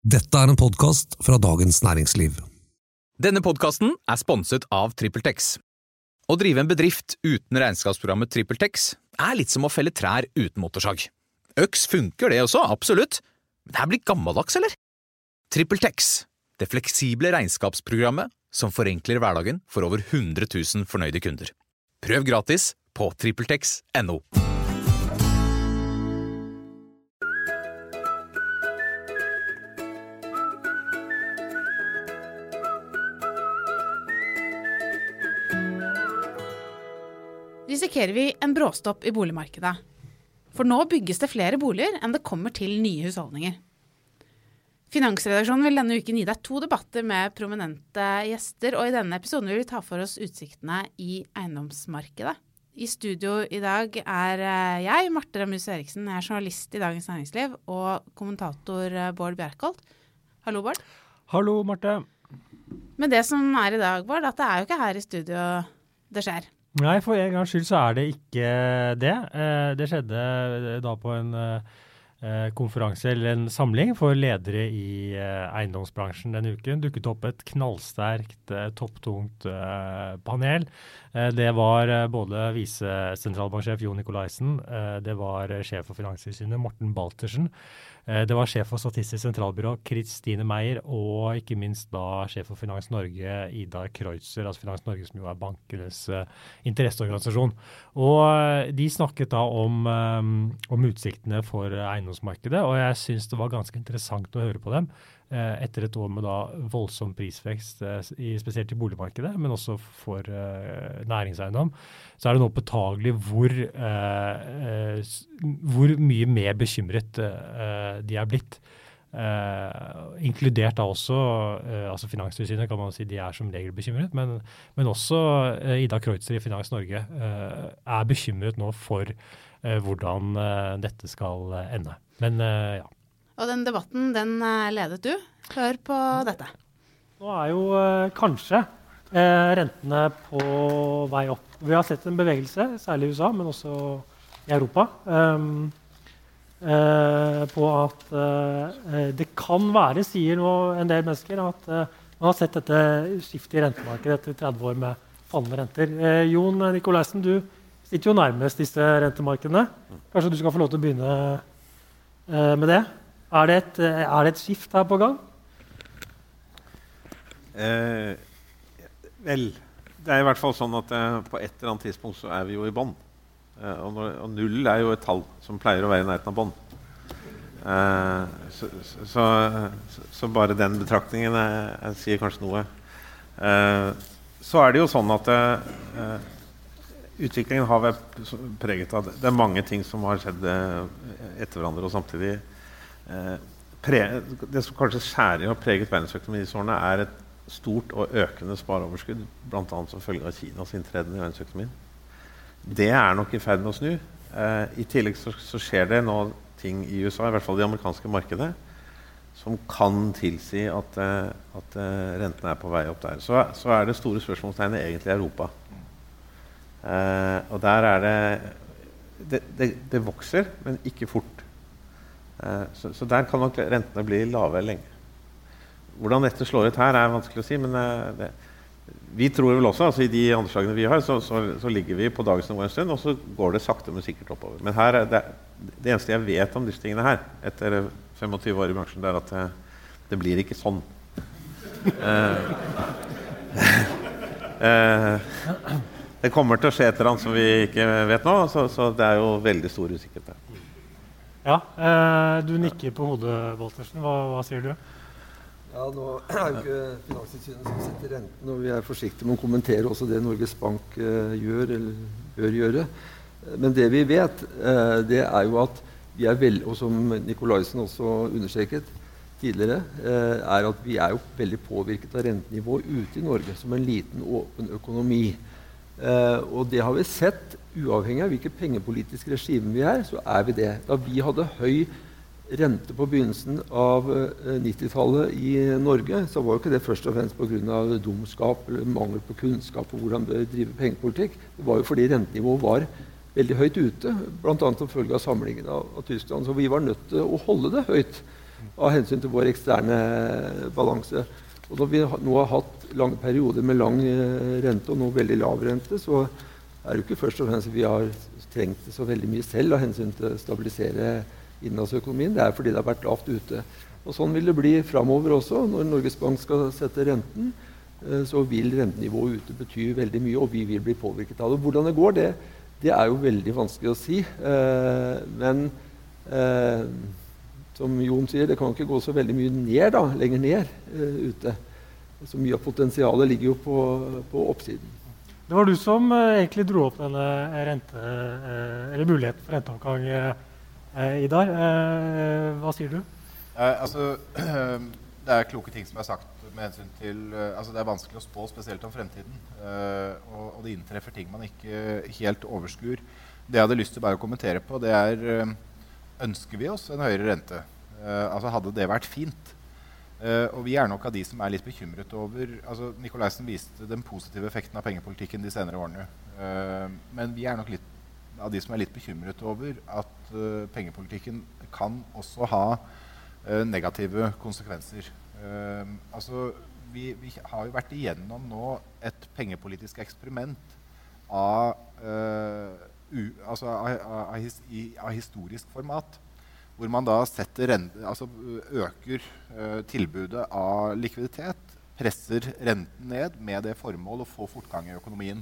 Dette en podcast fra Dagens Næringsliv. Denne podcasten sponset av TrippelTex. Å drive en bedrift uten regnskapsprogrammet TrippelTex litt som å felle trær uten motorsag. Øks funker det også, absolutt. Men det blitt gammeldags, eller? TrippelTex, det fleksible regnskapsprogrammet som forenkler hverdagen for over 100 000 fornøyde kunder. Prøv gratis på TrippelTex.no. Risikerer vi en bråstopp i boligmarkedet. For nå bygges det flere boliger enn det kommer til nye husholdninger. Finansredaksjonen vil denne uken gi deg 2 debatter med prominente gjester, og i denne episoden vil vi ta for oss utsiktene i eiendomsmarkedet. I studio i dag jeg, Marte Ramus Eriksen, jeg journalist i Dagens Næringsliv, og kommentator Bård Bjerkholt. Hallo, Bård. Hallo, Marte. Men det som i dag, Bård, at det jo ikke her i studio det skjer. Nei, for en gangs skyld så det ikke det. Det skjedde da på en konferanse eller en samling for ledere i eiendomsbransjen denne uken. Dukket opp et knallsterkt, topptungt panel. Det var både visesentralbanksjef Jon Nikolaisen, det var sjef for Finanstilsynet Morten Baltersen, det var sjef for Statistisk sentralbyrå Kristine Meyer, og ikke minst da sjef for Finans Norge Ida Kreutzer, altså Finans Norge som jo bankenes interesseorganisasjon. Og de snakket da om utsiktene for eiendomsmarkedet, og jeg synes det var ganske interessant å høre på dem etter et år med da voldsom prisvekst, spesielt i boligmarkedet, men også for næringseiendom. Så det nå påtagelig hvor mye mer bekymret de blitt. Inkludert da også, altså Finanstilsynet kan man si de som regel bekymret, men også Ida Kreutzer i Finans Norge bekymret nå for hvordan dette skal ende. Men ja. Og den debatten, den ledet du. Hør på dette. Nå jo kanskje rentene på vei opp. Vi har sett en bevegelse, særlig i USA, men også i Europa, på at det kan være, sier nå en del mennesker, at man har sett dette skiftet i rentemarkedet etter 30 år med fallende renter. Jon Nikolaisen, du sitter jo nærmest disse rentemarkedene. Kanskje du skal få lov til å begynne med det? Det et skift her på gang? Vel, det i hvert fall sånn at på et eller annet tidspunkt så vi jo i bånd. Og 0 jo et tall som pleier å være i nærheten av bånd. Så bare den betraktningen sier kanskje noe. Så det jo sånn at utviklingen har vært preget av det. Det mange ting som har skjedd etter hverandre og samtidig. Det som kanskje særlig har preget verdensøkonomien i disse årene et stort og økende spareoverskudd, blant annet som følge av Kinas inntreden i verdensøkonomien. Det nok i ferd med å snu. I tillegg så skjer det nå ting i USA, i hvert fall i det amerikanske markedet, som kan tilsi at rentene på vei opp der. Så det store spørsmålstegnet egentlig i Europa. Og der det vokser, men ikke fort. Så der kan nok rentene bli lave lenge. Hvordan dette slår ut her vanskelig å si, men vi tror vel også, altså i de anslagene vi har, så ligger vi på dagens nivå en stund, og så går det sakte, men sikkert oppover. Men her det eneste jeg vet om disse tingene her, etter 25 år i bransjen, det at det blir ikke sånn. Det kommer til å skje et eller annet som vi ikke vet nå, så det jo veldig stor usikkerhet der. Ja, du nikker på hodet, Baltersen. Hva sier du? Ja, nå jo ikke Finanstilsynet som setter renten, og vi forsiktige med å kommentere også det Norges Bank gjør eller bør gjøre. Men det vi vet, det jo at vi og som Nikolaisen også understreket tidligere, at vi jo veldig påvirket av rentenivået ute i Norge som en liten, åpen økonomi. Og det har vi sett, uavhengig av hvilket pengepolitisk regime vi så vi det. Da vi hadde høy rente på begynnelsen av 90-tallet i Norge, så var jo ikke det først og fremst på grunn av dumskap eller mangel på kunnskap om hvordan det driver pengepolitikk. Det var jo fordi rentenivået var veldig høyt ute, blant annet som følge av samlingen av Tyskland. Så vi var nødt til å holde det høyt. av hensyn til vår eksterne balanse. Og når vi nå har hatt lange perioder med lang rente og nå veldig lav rente, så er det ikke først og fremst vi har trengt det så veldig mye selv av hensyn til å stabilisere innenlandsøkonomien. Det er fordi det har vært lavt ute. Og sånn vil det bli fremover også. Når Norges Bank skal sette renten, så vil rentenivået ute bety veldig mye, og vi vil bli påvirket av det. Hvordan det går, det er jo veldig vanskelig å si. Men som Jon sier, det kan ikke gå så veldig mye ned lenger ned ute. Så mye av potensialet ligger jo på oppsiden. Det var du som egentlig dro opp denne muligheten for renteoppgang, Idar. Hva sier du? Det er kloke ting som er sagt med hensyn til det er vanskelig å spå spesielt om fremtiden, og det inntreffer ting man ikke helt overskuer. Det jeg hadde lyst til bare å kommentere på, det er ønsker vi oss en høyere rente? Hadde det vært fint? Og vi er nok av de som er litt bekymret over Nicolaisen viste den positive effekten av pengepolitikken de senere årene, men vi er nok litt av de som er litt bekymret over at pengepolitikken kan også ha negative konsekvenser. Vi har jo vært igjennom nå et pengepolitisk eksperiment av historisk format, hvor man da øker tilbudet av likviditet, presser renten ned med det formål å få fortgang i økonomien.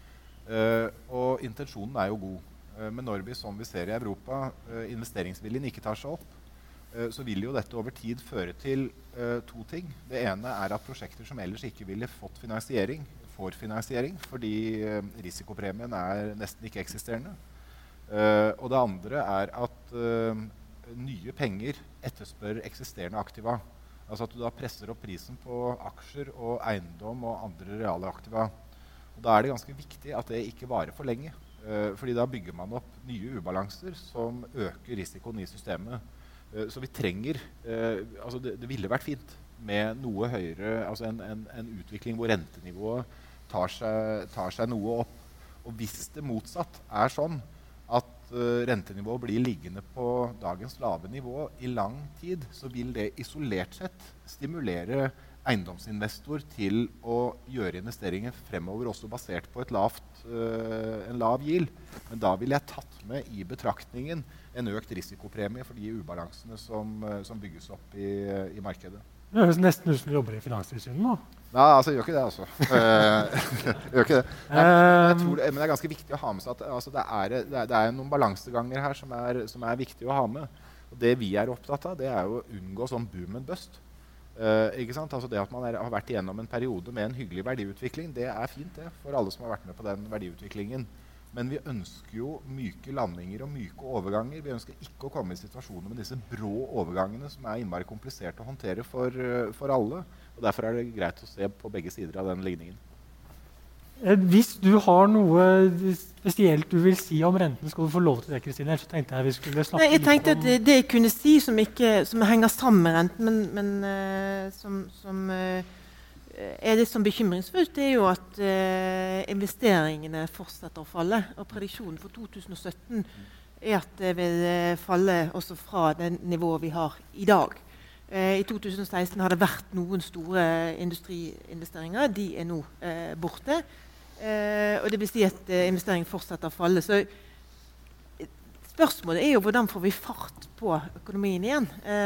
Og intensjonen er jo god. Men når vi, som vi ser i Europa, investeringsviljen ikke tar seg opp, så vil jo dette over tid føre til to ting. Det ene er at prosjekter som ellers ikke ville fått finansiering, får finansiering, fordi risikopremien er nesten ikke eksisterende. Og det andre er at nye penger etterspør eksisterende aktiva. Altså at du da presser opp prisen på aksjer og eiendom og andre reale aktiva. Og da er det ganske viktig at det ikke varer for lenge. Fordi da bygger man opp nye ubalanser som øker risikoen i systemet. Så vi trenger, det ville vært fint med noe høyere, en utvikling hvor rentenivået tar seg noe opp. Og hvis det motsatt er sånn at rentenivået blir liggende på dagens lave nivå i lang tid, så vil det isolert sett stimulere eiendomsinvestor til å gjøre investeringer fremover også basert på en lav yield. Men da vil jeg tatt med i betraktningen en økt risikopremie for de ubalansene som bygges opp i markedet. Det høres nesten ut som du jobber i Finanstilsynet nå. Nei, jeg gjør ikke det, altså. Gjør ikke det. Jeg tror men det er ganske viktig å ha med seg at det er noen balanseganger her som er viktig å ha med. Og det vi er opptatt av, det er jo å unngå sånn boom and bust. Ikke sant? Det at man har vært igjennom en periode med en hyggelig verdiutvikling, det er fint det, for alle som har vært med på den verdiutviklingen. Men vi ønsker jo myke landinger og myke overganger. Vi ønsker ikke å komme i situasjoner med disse brå overgangene som er innmari komplisert å håndtere for alle. Og derfor er det greit å se på begge sider av den ligningen. Hvis du har noe spesielt du vil si om renten, skal du få lov til det, Kristine. Så tenkte jeg vi skulle snakke litt om... Jeg tenkte at det jeg kunne si som henger sammen med renten, men som er det som bekymringsfullt, det er jo at investeringene fortsetter å falle. Og prediksjonen for 2017 er at det vil falle også fra det nivået vi har i dag. I 2016 har det vært noen store industriinvesteringer. De er nå borte. Og det vil si at investeringen fortsetter å falle. Så spørsmålet er jo hvordan får vi fart på økonomien igjen.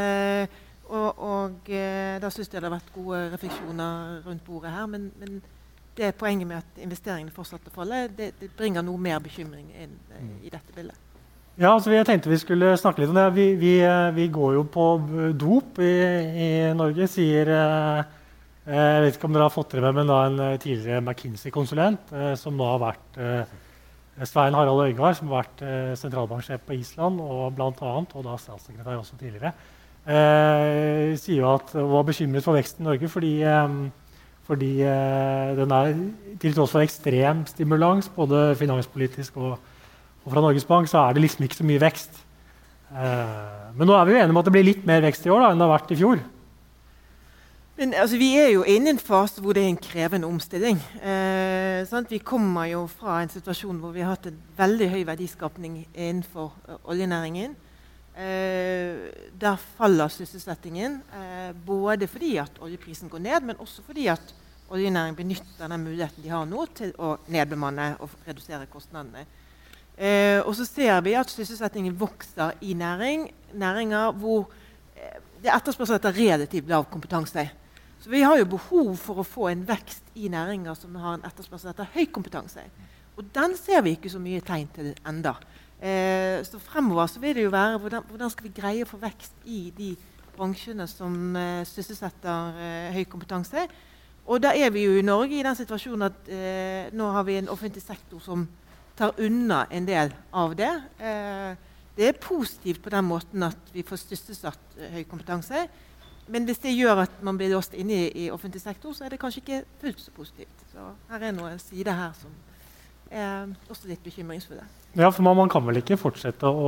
Da synes jeg det har vært gode refleksjoner rundt bordet her, men det er poenget med at investeringene fortsetter å falle. Det bringer noe mer bekymring inn i dette bildet. Ja, jeg tenkte vi skulle snakke litt om det. Vi går jo på dop i Norge, sier jeg vet ikke om dere har fått det med, men da en tidligere McKinsey-konsulent som nå har vært Svein Harald Øygard, som har vært sentralbanksjef på Island og blant annet, og da statssekretær også tidligere, sier jo at hun var bekymret for veksten i Norge fordi den er til tross for ekstrem stimulans, både finanspolitisk og fra Norges Bank, så er det liksom ikke så mye vekst. Men nå er vi jo enige om at det blir litt mer vekst i år enn det har vært i fjor. Men vi er jo inne i en fase hvor det er en krevende omstilling. Vi kommer jo fra en situasjon hvor vi har hatt en veldig høy verdiskapning innenfor oljenæringen. Der faller sysselsettingen, både fordi at oljeprisen går ned, men også fordi at oljenæringen benytter den muligheten de har nå til å nedbemanne og redusere kostnadene. Og så ser vi at sysselsettingen vokser i næringer hvor det etterspørsel etter relativt lav kompetanse. Så vi har jo behov for å få en vekst i næringer som har en etterspørsel etter høy kompetanse. Og den ser vi ikke så mye tegn til enda. Så fremover så vil det jo være hvordan skal vi greie å få vekst i de bransjene som sysselsetter høy kompetanse. Og da vi jo i Norge i den situasjonen at nå har vi en offentlig sektor som tar unna en del av det. Det positivt på den måten at vi får sysselsatt høy kompetanse. Men hvis det gjør at man blir låst inne i offentlig sektor, så det kanskje ikke fullt så positivt. Så her noen sider her som også litt bekymringsfulle. Ja, for man kan vel ikke fortsette å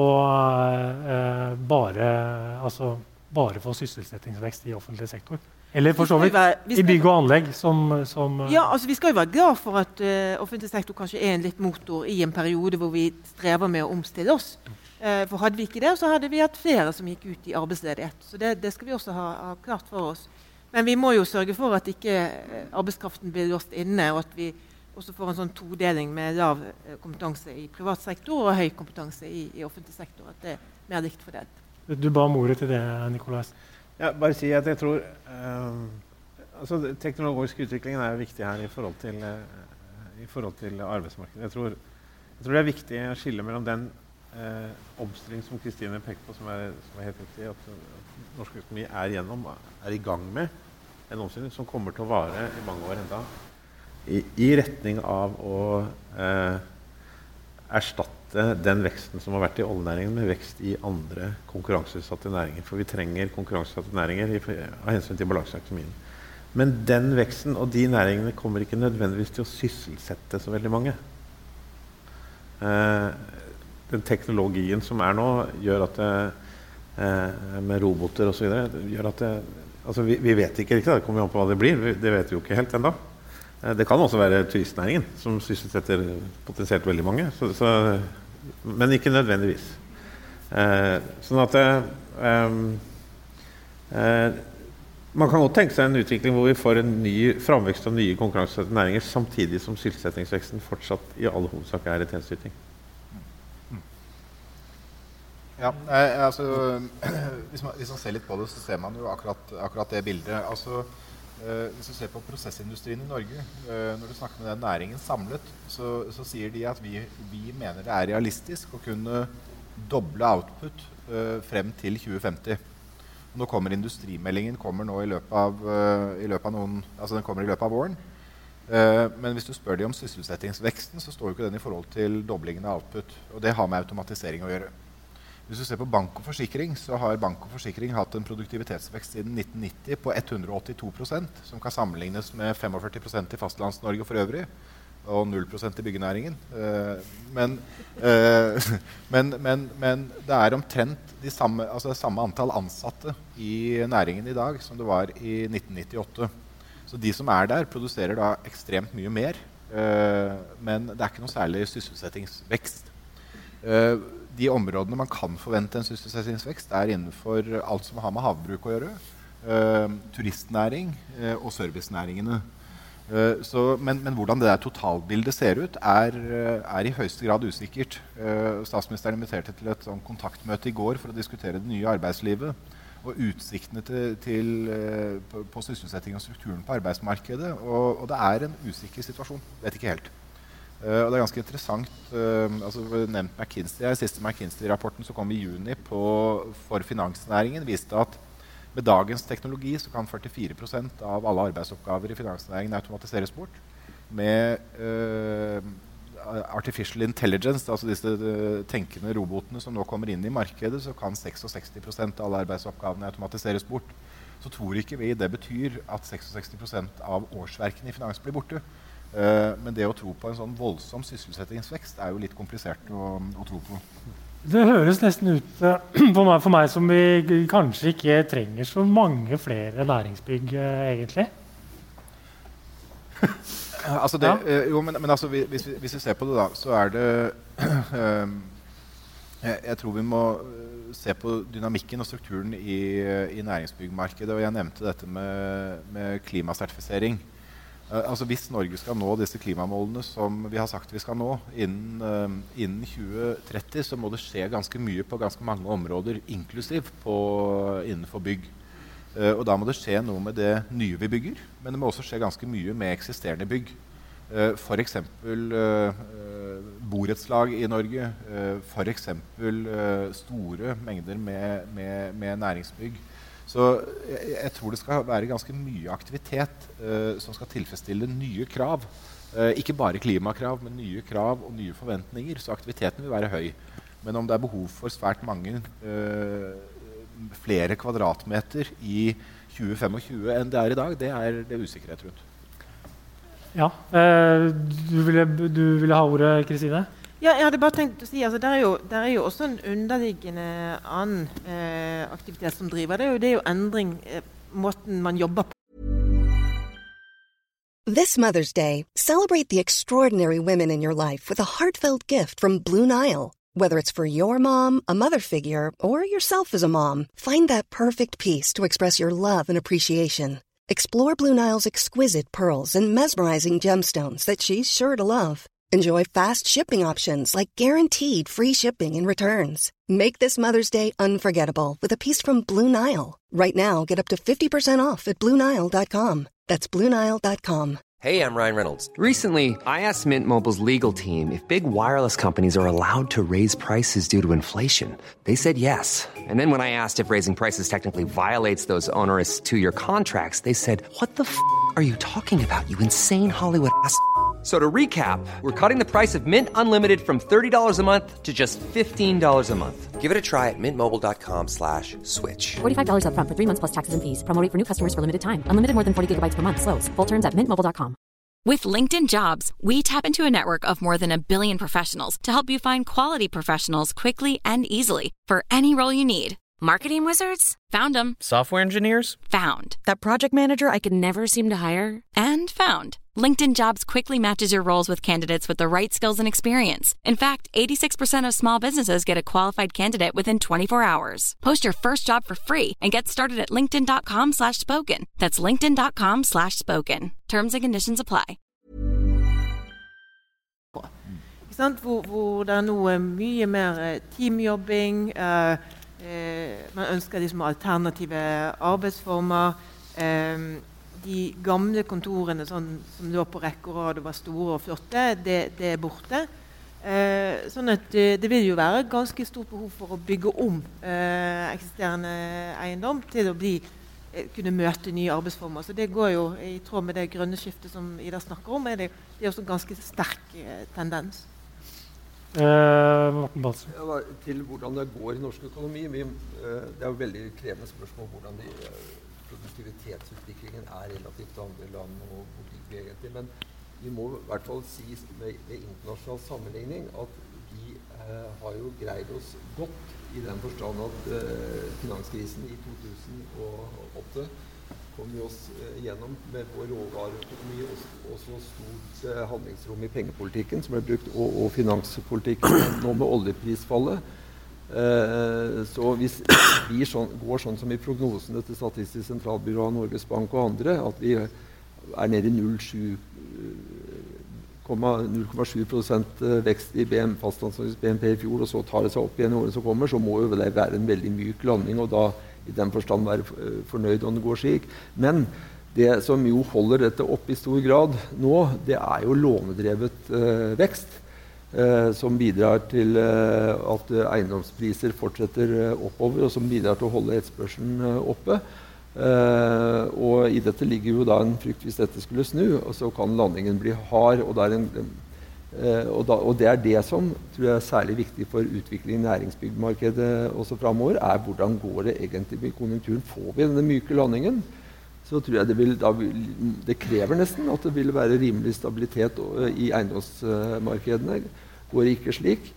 bare få sysselsettingsvekst i offentlig sektor? Eller for så vidt i bygg og anlegg som Ja, altså vi skal jo være glad for at offentlig sektor kanskje en litt motor i en periode hvor vi strever med å omstille oss. For hadde vi ikke det, så hadde vi hatt flere som gikk ut i arbeidsledighet. Så det skal vi også ha klart for oss. Men vi må jo sørge for at ikke arbeidskraften blir låst inne, og at vi også får en sånn todeling med lav kompetanse i privat sektor og høy kompetanse i offentlig sektor. At det mer likt fordelt. Du ba om ordet til det, Nicolas. Ja, bare si at jeg tror teknologisk utvikling viktig her i forhold til arbeidsmarkedet. Jeg tror det viktig å skille mellom den omstilling som Kristine pekte på, som helt riktig, at norsk økonomi i gang med en omstilling som kommer til å vare i mange år enda, i retning av å erstatte den veksten som har vært i oljenæringen med vekst i andre konkurranseutsatte næringer. For vi trenger konkurranseutsatte næringer av hensyn til balanseøkonomien. Men den veksten og de næringene kommer ikke nødvendigvis til å sysselsette så veldig mange. Den teknologien som nå, gjør at med roboter og så videre, gjør at vi vet ikke, det kommer an på hva det blir, det vet vi jo ikke helt enda. Det kan også være turistnæringen som sysselsetter potensielt veldig mange, men ikke nødvendigvis. Sånn at man kan godt tenke seg en utvikling hvor vi får en ny framvekst av nye konkurranseutsatte næringer, samtidig som sysselsettingsveksten fortsatt i all hovedsak i tjenesteyting. Ja, hvis man ser litt på det, så ser man jo akkurat det bildet. Hvis du ser på prosessindustrien i Norge, når du snakker med den næringen samlet, så sier de at vi mener det realistisk å kunne doble output frem til 2050. Nå kommer industrimeldingen nå i løpet av våren. Men hvis du spør de om sysselsettingsveksten, så står jo ikke den i forhold til doblingen av output. Og det har med automatisering å gjøre. Hvis du ser på bank og forsikring, så har bank og forsikring hatt en produktivitetsvekst siden 1990 på 182%, som kan sammenlignes med 45% i fastlands-Norge for øvrig, og 0% i byggenæringen. Men det omtrent det samme antall ansatte i næringen i dag som det var i 1998. Så de som der, produserer da ekstremt mye mer, men det ikke noe særlig sysselsettingsvekst. De områdene man kan forvente en sysselsettingsvekst innenfor alt som har med havbruk å gjøre, turistnæring og servicenæringene. Men hvordan det totalbildet ser ut, i høyeste grad usikkert. Statsministeren inviterte til et kontaktmøte i går for å diskutere det nye arbeidslivet og utsiktene på sysselsetting og strukturen på arbeidsmarkedet. Og det en usikker situasjon. Vet ikke helt. Og det ganske interessant, nevnt McKinsey, siste McKinsey-rapporten som kom i juni for finansnæringen, viste at med dagens teknologi så kan 44% av alle arbeidsoppgaver i finansnæringen automatiseres bort. Med artificial intelligence, altså disse tenkende robotene som nå kommer inn i markedet, så kan 66% av alle arbeidsoppgavene automatiseres bort. Så tror ikke vi det betyr at 66% av årsverkene i finans blir borte. Men det å tro på en sånn voldsom sysselsettingsvekst jo litt komplisert å tro på. Det høres nesten ut for meg som vi kanskje ikke trenger så mange flere næringsbygg, egentlig. Hvis vi ser på det da, så det Jeg tror vi må se på dynamikken og strukturen i næringsbyggmarkedet, og jeg nevnte dette med klimasertifisering. Altså hvis Norge skal nå disse klimamålene som vi har sagt vi skal nå innen 2030, så må det skje ganske mye på ganske mange områder, inklusiv innenfor bygg. Og da må det skje noe med det nye vi bygger, men det må også skje ganske mye med eksisterende bygg. For eksempel borettslag i Norge, for eksempel store mengder med næringsbygg. Så jeg tror det skal være ganske mye aktivitet som skal tilfredsstille nye krav. Ikke bare klimakrav, men nye krav og nye forventninger. Så aktiviteten vil være høy. Men om det er behov for svært mange flere kvadratmeter i 2025 enn det i dag, det det usikkerhet rundt. Ja, du ville ha ordet, Kristine? Ja, jeg hadde bare tenkt å si, altså, der er jo også en underliggende annen aktivitet som driver. Det er jo endring, måten man jobber på. This Mother's Day, celebrate the extraordinary women in your life with a heartfelt gift from Blue Nile. Whether it's for your mom, a mother figure, or yourself as a mom, find that perfect piece to express your love and appreciation. Explore Blue Nile's exquisite pearls and mesmerizing gemstones that she's sure to love. Enjoy fast shipping options like guaranteed free shipping and returns. Make this Mother's Day unforgettable with a piece from Blue Nile. Right now, get up to 50% off at BlueNile.com. That's BlueNile.com. Hey, I'm Ryan Reynolds. Recently, I asked Mint Mobile's legal team if big wireless companies are allowed to raise prices due to inflation. They said yes. And then when I asked if raising prices technically violates those onerous two-year contracts, they said, "What the f*** are you talking about, you insane Hollywood ass?" So to recap, we're cutting the price of Mint Unlimited from $30 a month to just $15 a month. Give it a try at mintmobile.com/switch. $45 up front for 3 months plus taxes and fees. Promo rate for new customers for limited time. Unlimited more than 40 gigabytes per month. Slows full terms at mintmobile.com. With LinkedIn Jobs, we tap into a network of more than 1 billion professionals to help you find quality professionals quickly and easily for any role you need. Marketing wizards? Found them. Software engineers? Found. That project manager I could never seem to hire? And found. LinkedIn Jobs quickly matches your roles with candidates with the right skills and experience. In fact, 86% of small businesses get a qualified candidate within 24 hours. Post your first job for free and get started at linkedin.com/spoken. That's linkedin.com/spoken. Terms and conditions apply. Hvor det nå mye mer teamjobbing, man ønsker liksom alternative arbeidsformer, de gamle kontorene sånn, som lå på rekke og rad og var store og flotte, det borte. Sånn at det vil jo være ganske stort behov for å bygge om eksisterende eiendom til å kunne møte nye arbeidsformer. Så det går jo i tråd med det grønne skiftet som Ida snakker om, det er også en ganske sterk tendens. Morten Balsen. Ja, til hvordan det går i norsk økonomi. Det jo veldig krevende spørsmål hvordan produktivitetsutviklingen relativt til andre land og hvor egentlig. Men vi må i hvert fall si ved internasjonal sammenligning at vi har jo greid oss godt i den forstand at finanskrisen i 2008 kom vi oss gjennom med vår råvareøkonomi og så stort handlingsrom i pengepolitikken som ble brukt, og finanspolitikken nå med oljeprisfallet. Så hvis vi går sånn som i prognosene til Statistisk sentralbyrå, Norges Bank og andre, at vi nede i 0,7% vekst i fastlandsnorges BNP i fjor, og så tar det seg opp igjen i året som kommer, så må jo det være en veldig myk landing, og da i den forstand være fornøyd om det går slik. Men det som jo holder dette opp i stor grad nå, det jo lånedrevet vekst, som bidrar til at eiendomspriser fortsetter oppover, og som bidrar til å holde etterspørselen oppe. Og i dette ligger jo da en frykt hvis dette skulle snu, og så kan landingen bli hard, og det det som tror jeg særlig viktig for utviklingen i næringsbyggmarkedet også fremover, hvordan går det egentlig med konjunkturen. Får vi denne myke landingen, så tror jeg det krever nesten at det vil være rimelig stabilitet i eiendomsmarkedene. Går det ikke slik,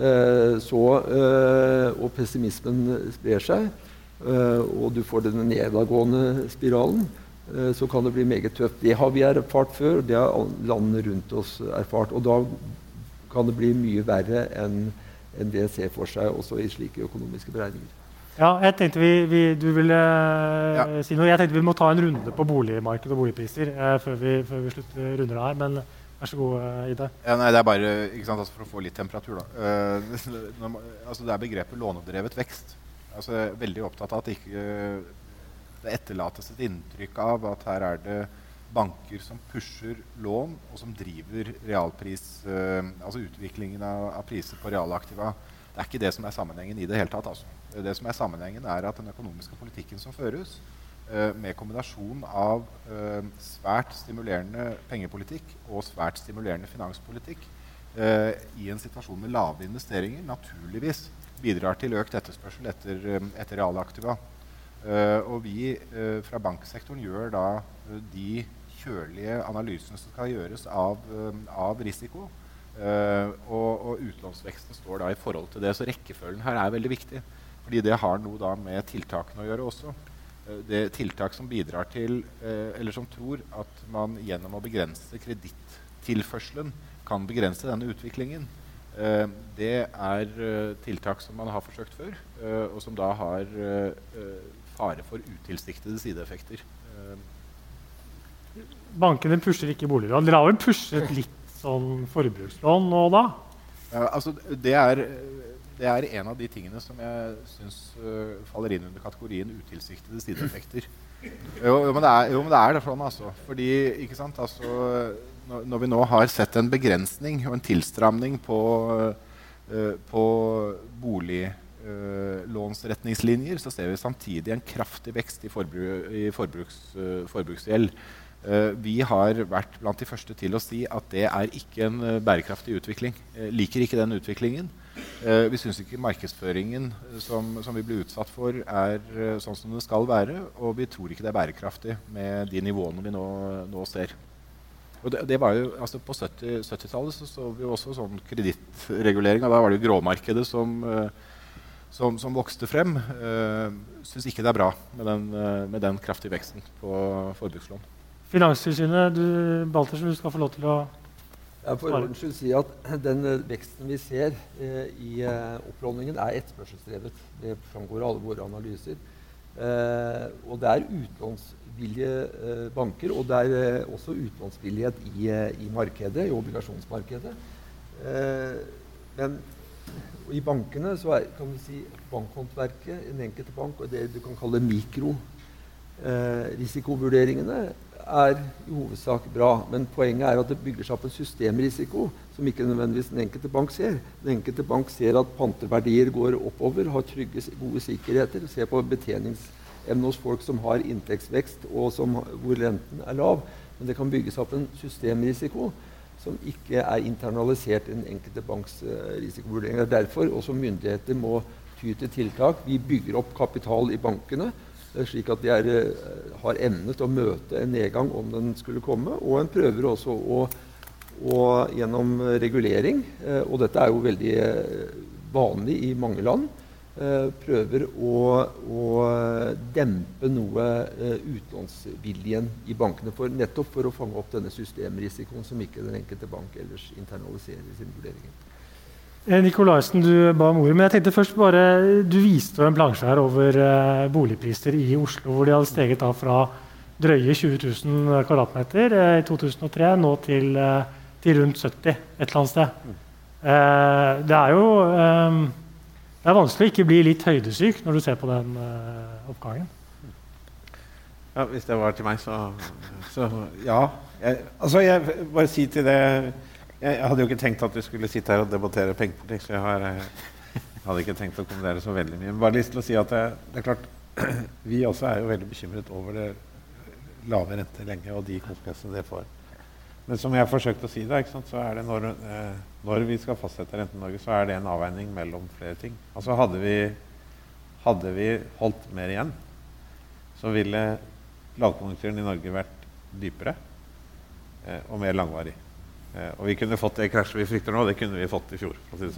og pessimismen sprer seg, og du får denne nedadgående spiralen, så kan det bli meget tøft. Det har vi erfart før, det har landene rundt oss erfart, og da kan det bli mye verre enn enn det ser for seg også i slike økonomiske beregninger. Ja, jeg tenkte du ville si noe. Jeg tenkte vi må ta en runde på boligmarked og boligpriser før vi slutter runder det her, men vær så god, Ida. Ja, nei, det bare ikke sant, altså for å få litt temperatur. Da. Altså det begrepet lånedrevet vekst. Altså, jeg er veldig opptatt av at det etterlates et inntrykk av at her det banker som pusher lån, og som driver realpris, altså utviklingen av priser på realaktiva. Det ikke det som sammenhengen i det hele tatt. Altså. Det som sammenhengen at den økonomiske politikken som føres, med kombinasjon av svært stimulerende pengepolitikk og svært stimulerende finanspolitikk i en situasjon med lave investeringer, naturligvis bidrar til økt etterspørsel etter realaktiva. Og vi fra banksektoren gjør da de kjølige analysene som skal gjøres av risiko, og utlånsveksten står da i forhold til det. Så rekkefølgen her veldig viktig, fordi det har noe da med tiltakene å gjøre også. Det tiltak som bidrar til, eller som tror at man gjennom å begrense kredittilførselen kan begrense denne utviklingen, det tiltak som man har forsøkt før, og som da har fare for utilsiktede sideeffekter. Bankene pusher ikke boliglån. Dere har vel pushet litt sånn forbrukslån nå da? Ja, altså det en av de tingene som jeg synes faller inn under kategorien utilsiktede sideeffekter. Jo, men det det sånn, altså. Fordi, ikke sant, altså, når vi nå har sett en begrensning og en tilstramning på boliglånsretningslinjer, så ser vi samtidig en kraftig vekst i forbruksgjeld. Vi har vært blant de første til å si at det ikke en bærekraftig utvikling. Liker ikke den utviklingen. Vi synes ikke markedsføringen som vi blir utsatt for sånn som det skal være, og vi tror ikke det bærekraftig med de nivåene vi nå ser. Og det var jo, altså på 70-tallet så vi også sånn kredittregulering, og da var det jo gråmarkedet som vokste frem. Synes ikke det bra med den kraftige veksten på forbrukslån. Finanstilsynet, Baltersen, du skal få lov til å for ordens skyld si at den veksten vi ser i opplåningen etterspørselsdrevet. Det framgår av alle våre analyser. Og det utlånsvillige banker, og det også utlånsvillighet i markedet, i obligasjonsmarkedet. Men i bankene så kan vi si bankhåndverket, en enkelte bank, og det du kan kalle mikrorisikoVurderingene, i hovedsak bra, men poenget at det bygger seg opp en systemrisiko som ikke nødvendigvis den enkelte bank ser. Den enkelte bank ser at panteverdier går oppover, har trygge, gode sikkerheter, ser på betjeningsevne hos folk som har inntektsvekst og hvor renten lav. Men det kan bygge seg opp en systemrisiko som ikke internalisert i den enkelte banks risikovurdering. Derfor også myndigheter må ty til tiltak. Vi bygger opp kapital i bankene, slik at de har evne til å møte en nedgang om den skulle komme, og en prøver også å gjennom regulering, og dette jo veldig vanlig i mange land, prøver å dempe noe utlånsviljen i bankene nettopp for å fange opp denne systemrisikoen som ikke den enkelte bank ellers internaliserer i sine vurderinger. Nikolaisen, du ba om ordet, men jeg tenkte først bare, du viste en plansje her over boligpriser i Oslo, hvor de hadde steget da fra drøye 20 000 kvadratmeter i 2003, nå til rundt 70 et eller annet sted. Det jo det vanskelig å ikke bli litt høydesyk når du ser på den oppgangen. Ja, hvis det var til meg, så ja. Jeg bare si til det. Jeg hadde jo ikke tenkt at vi skulle sitte her og debattere pengepolitikk, så jeg hadde ikke tenkt å kommentere så veldig mye. Men bare lyst til å si at det klart, vi også jo veldig bekymret over det lave rente lenge og de konsekvensene det får. Men som jeg forsøkte å si det, ikke sant, så det når vi skal fastsette renten i Norge, så det en avveining mellom flere ting. Altså hadde vi holdt mer igjen, så ville lavkonjunkturen i Norge vært dypere og mer langvarig. Og vi kunne fått det krasjet vi frykter nå, det kunne vi fått i fjor, for å si det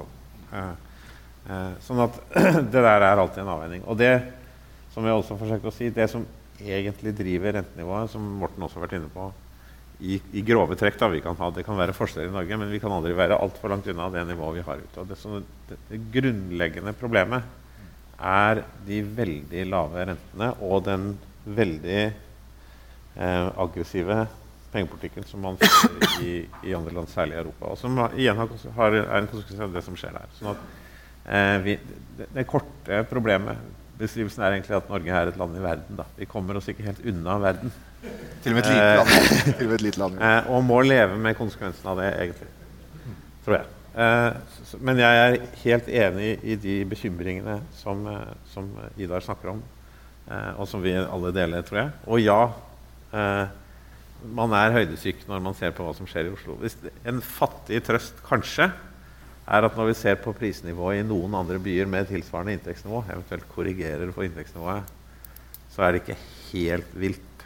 sånn. Sånn at det der alltid en avveining. Og det, som jeg også forsøkte å si, det som egentlig driver rentenivået, som Morten også har vært inne på, i grove trekk da, det kan være forskjeller i Norge, men vi kan aldri være alt for langt unna det nivået vi har ute. Og det grunnleggende problemet de veldig lave rentene og den veldig aggressive pengepolitikken som man finner i andre land, særlig i Europa, og som igjen en konsekvens av det som skjer der. Sånn at det korte problemet, beskrivelsen egentlig at Norge et land i verden. Da. Vi kommer oss ikke helt unna verden. Til og med et lite land. Og må leve med konsekvensen av det, egentlig. Tror jeg. Men jeg helt enig i de bekymringene som Idar snakker om, og som vi alle deler, tror jeg. Og ja, man høydesyk når man ser på hva som skjer i Oslo. Hvis en fattig trøst kanskje at når vi ser på prisnivået i noen andre byer med tilsvarende inntektsnivå, eventuelt korrigerer for inntektsnivået, så det ikke helt vilt.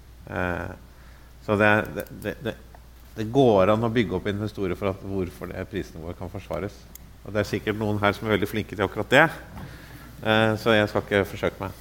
Så det går an å bygge opp en historie for hvorfor det prisnivået kan forsvares. Og det sikkert noen her som veldig flinke til akkurat det, så jeg skal ikke forsøke meg.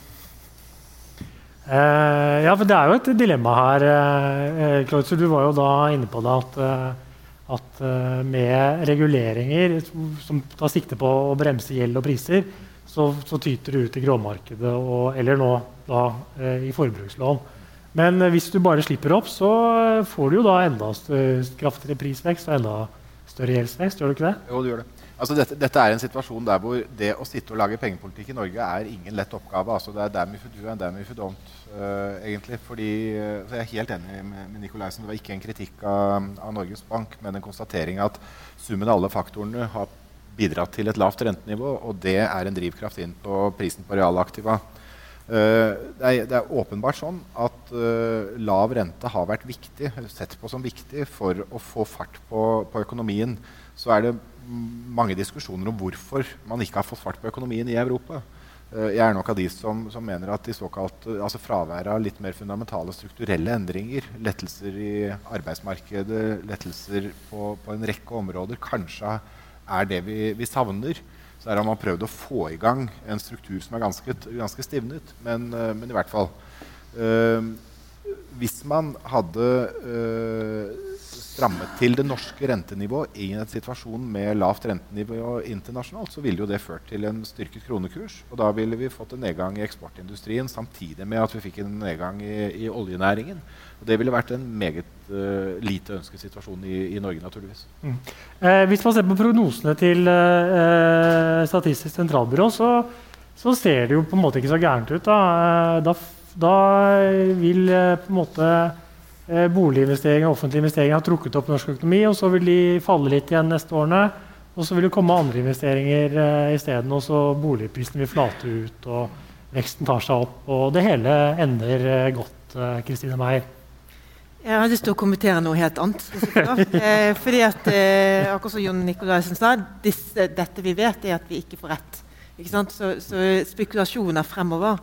Ja, for det jo et dilemma her, Claude, så du var jo da inne på det at med reguleringer som tar sikte på å bremse gjeld og priser, så tyter det ut i gråmarkedet, eller nå da, i forbrukslån. Men hvis du bare slipper opp, så får du jo da enda kraftigere prisvekst og enda større gjeldsvekst, gjør du ikke det? Jo, du gjør det. Altså dette en situasjon der hvor det å sitte og lage pengepolitikk i Norge ingen lett oppgave. Altså det damn if you do and damn if you don't, egentlig. Fordi, så jeg helt enig med Nikolaisen. Det var ikke en kritikk av Norges Bank, men en konstatering at summen av alle faktorene har bidratt til et lavt rentenivå, og det en drivkraft inn på prisen på realaktiva. Det åpenbart sånn at lav rente har vært viktig, sett på som viktig for å få fart på økonomien. Så det mange diskusjoner om hvorfor man ikke har fått fart på økonomien i Europa. Jeg nok av de som mener at de såkalte, altså fraværet av litt mer fundamentale strukturelle endringer, lettelser i arbeidsmarkedet, lettelser på en rekke områder, kanskje det vi savner. Så har man prøvd å få i gang en struktur som ganske stivnet, men i hvert fall. Hvis man hadde strammet til det norske rentenivået i en situasjon med lavt rentenivå internasjonalt, så ville jo det ført til en styrket kronekurs, og da ville vi fått en nedgang i eksportindustrien samtidig med at vi fikk en nedgang i oljenæringen. Og det ville vært en meget lite ønsket situasjon i Norge, naturligvis. Hvis man ser på prognosene til Statistisk sentralbyrå, så ser det jo på en måte ikke så gærent ut. Da vil på en måte boliginvesteringer og offentlige investeringer har trukket opp norsk økonomi, og så vil de falle litt igjen neste årene, og så vil det komme andre investeringer i stedet, og så boligprisen vil flate ut, og veksten tar seg opp, og det hele ender godt, Kristine Meyer. Jeg har lyst til å kommentere noe helt annet. Fordi at, akkurat som Jon Nikolaisen sa, dette vi vet at vi ikke får rett. Ikke sant? Så spekulasjoner fremover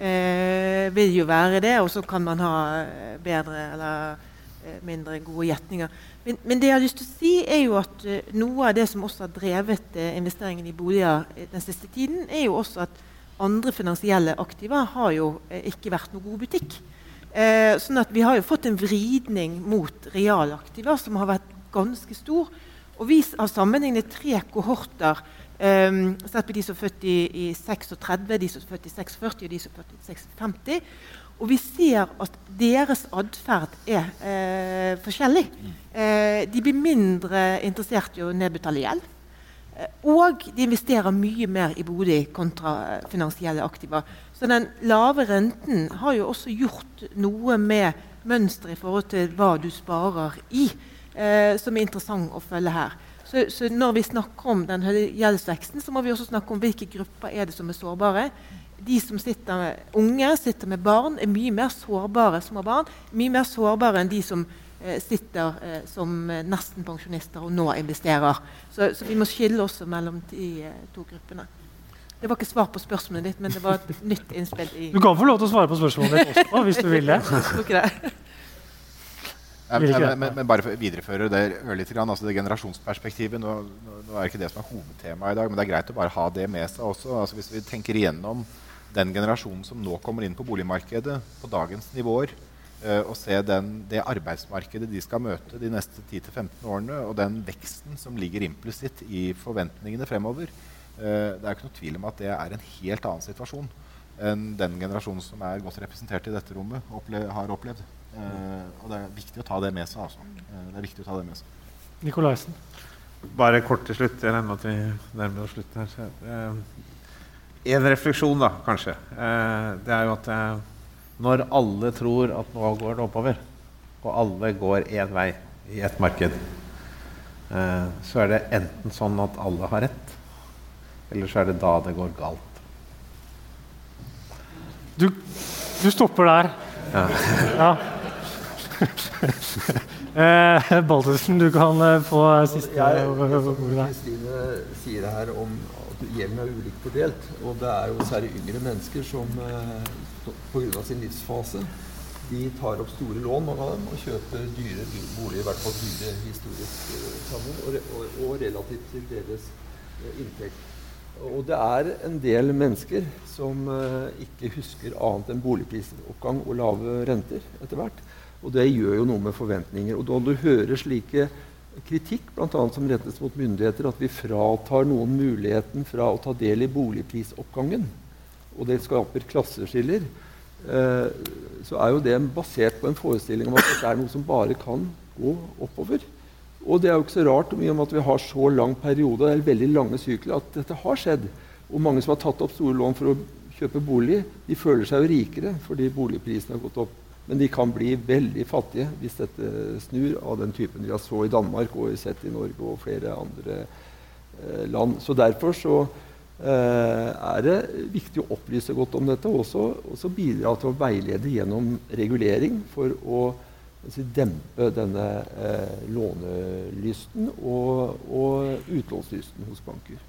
vil jo være det, og så kan man ha bedre eller mindre gode gjetninger. Men det jeg har lyst til å si jo at noe av det som også har drevet investeringen i boliger den siste tiden, jo også at andre finansielle aktiver har jo ikke vært noe god butikk. Sånn at vi har jo fått en vridning mot realaktiver som har vært ganske stor, og vi har sammenlignet 3 kohorter, sett på de som født i 36, de som født i 46 og de som født i 56, og vi ser at deres adferd forskjellig. De blir mindre interessert i å nedbetale gjeld, og de investerer mye mer i bolig kontra finansielle aktiver. Så den lave renten har jo også gjort noe med mønster i forhold til hva du sparer i, som interessant å følge her. Så når vi snakker om den gjeldsveksten, så må vi også snakke om hvilke grupper det som sårbare. De som unge sitter med barn, mye mer sårbare små barn, mye mer sårbare enn de som sitter som nesten pensjonister og nå investerer. Så vi må skille også mellom de 2 gruppene. Det var ikke svar på spørsmålet ditt, men det var et nytt innspill. Du kan få lov til å svare på spørsmålet ditt også, hvis du vil det. Jeg tror ikke det. Men bare for å videreføre det ørlite grann, altså det generasjonsperspektivet, nå ikke det som hovedtema i dag, men det greit å bare ha det med seg også. Altså hvis vi tenker igjennom den generasjonen som nå kommer inn på boligmarkedet på dagens nivåer, å se det arbeidsmarkedet de skal møte de neste 10-15 årene, og den veksten som ligger implisitt I forventningene fremover. Det ikke noe tvil om at det en helt annen situasjon enn den generasjonen som godt representert I dette rommet har opplevd. Og det viktig å ta det med seg, altså. Det viktig å ta det med seg. Nikolaisen. Bare kort til slutt, jeg regner med at vi nærmer oss slutten her. En refleksjon da, kanskje. Det jo at når alle tror at nå går det oppover, og alle går en vei I et marked, så det enten sånn at alle har rett, eller så det da det går galt. Du stopper der. Ja. Baldussen, du kan få siste ordet der. Kristine sier det her om at gjelden ulikt fordelt, og det jo særlig yngre mennesker som på grunn av sin livsfase, de tar opp store lån, mange av dem, og kjøper dyre boliger, I hvert fall dyre historisk sammen, og relativt til deres inntekt. Og det en del mennesker som ikke husker annet enn boligprisoppgang og lave renter etter hvert. Og det gjør jo noe med forventninger. Og da du hører slike kritikk, blant annet som rettes mot myndigheter, at vi fratar noen muligheten fra å ta del I boligprisoppgangen, og det skaper klasseskiller, så jo det basert på en forestilling om at det noe som bare kan gå oppover. Og det jo ikke så rart mye om at vi har så lang periode, det veldig lange sykler, at dette har skjedd. Og mange som har tatt opp store lån for å kjøpe bolig, de føler seg jo rikere fordi boligprisene har gått opp. Men de kan bli veldig fattige hvis dette snur av den typen vi har så I Danmark og sett I Norge og flere andre land. Så derfor så det viktig å opplyse godt om dette, og også bidra til å veilede gjennom regulering for å dempe denne lånelysten og utlånslysten hos banker.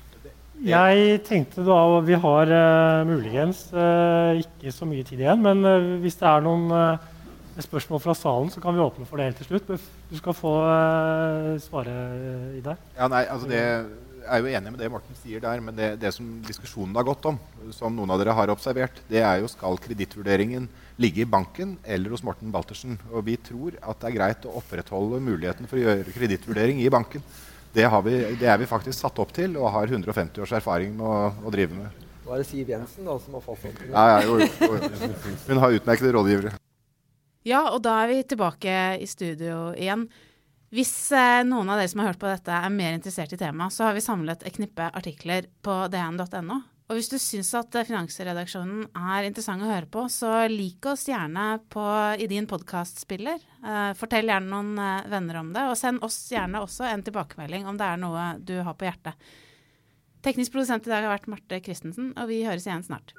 Jeg tenkte da, vi har muligens ikke så mye tid igjen, men hvis det noen spørsmål fra salen, så kan vi åpne for det helt til slutt. Du skal få svare I det. Ja, nei, altså det jo enig med det Morten sier der, men det som diskusjonen har gått om, som noen av dere har observert, det jo skal kredittvurderingen ligge I banken eller hos Morten Baltersen. Og vi tror at det greit å opprettholde muligheten for å gjøre kredittvurdering I banken. Det vi faktisk satt opp til, og har 150 års erfaring med å drive med. Nå det Siv Jensen da, som har fastsatt det. Ja, jo. Hun har utmerkede rådgivere. Ja, og da vi tilbake I studio igjen. Hvis noen av dere som har hørt på dette mer interessert I temaet, så har vi samlet et knippe artikler på dn.no. Og hvis du synes at Finansredaksjonen interessant å høre på, så lik oss gjerne I din podcastspiller. Fortell gjerne noen venner om det, og send oss gjerne også en tilbakemelding om det noe du har på hjertet. Teknisk produsent I dag har vært Marte Christensen, og vi høres igjen snart.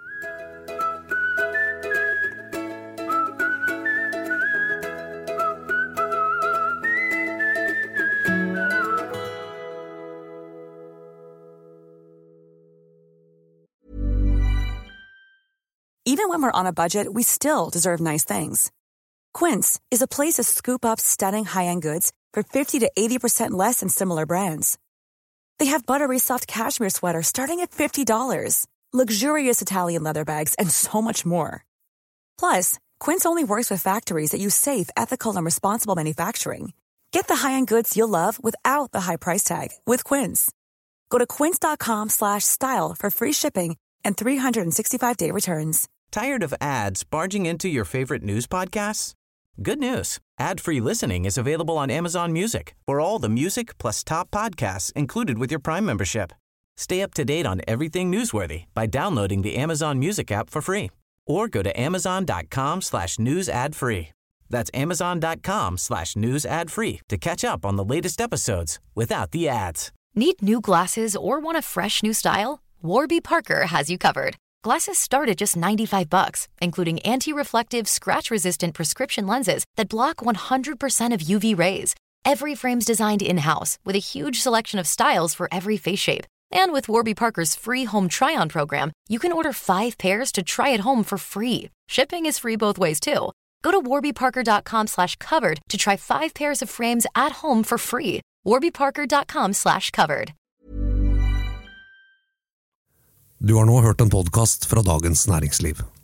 Even when we're on a budget, we still deserve nice things. Quince is a place to scoop up stunning high-end goods for 50 to 80% less than similar brands. They have buttery soft cashmere sweaters starting at $50, luxurious Italian leather bags, and so much more. Plus, Quince only works with factories that use safe, ethical, and responsible manufacturing. Get the high-end goods you'll love without the high price tag with Quince. Go to quince.com/style for free shipping and 365-day returns. Tired of ads barging into your favorite news podcasts? Good news. Ad-free listening is available on Amazon Music for all the music plus top podcasts included with your Prime membership. Stay up to date on everything newsworthy by downloading the Amazon Music app for free or go to amazon.com/news ad free. That's amazon.com/news ad free to catch up on the latest episodes without the ads. Need new glasses or want a fresh new style? Warby Parker has you covered. Glasses start at just $95, including anti-reflective, scratch-resistant prescription lenses that block 100% of UV rays. Every frame's designed in-house with a huge selection of styles for every face shape. And with Warby Parker's free home try-on program, you can order 5 pairs to try at home for free. Shipping is free both ways, too. Go to warbyparker.com/covered to try 5 pairs of frames at home for free. warbyparker.com/covered. Du har nå hørt en podcast fra Dagens Næringsliv.